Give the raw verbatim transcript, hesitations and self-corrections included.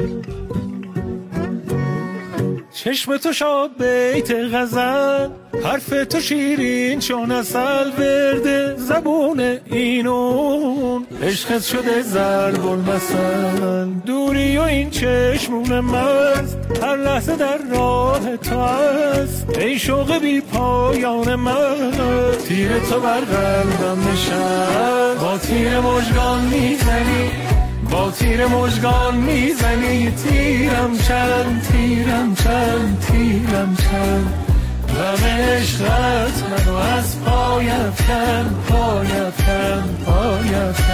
چشم تو شاد بیت غزل، حرف تو شیرین چون عسل، ورد زبون اینون عشقت شده ضرب المثل. دوری و این چشمون مست هر لحظه در راه تو است، ای شوق بی پایان من، تیر تو بر قلبم نشست. با تیر مژگان میزنی، با تیر مژگان میزنی، تیرم چند تیرم چند تیرم چند، غم عشقت منو از پای افکن پای افکن پای افکن.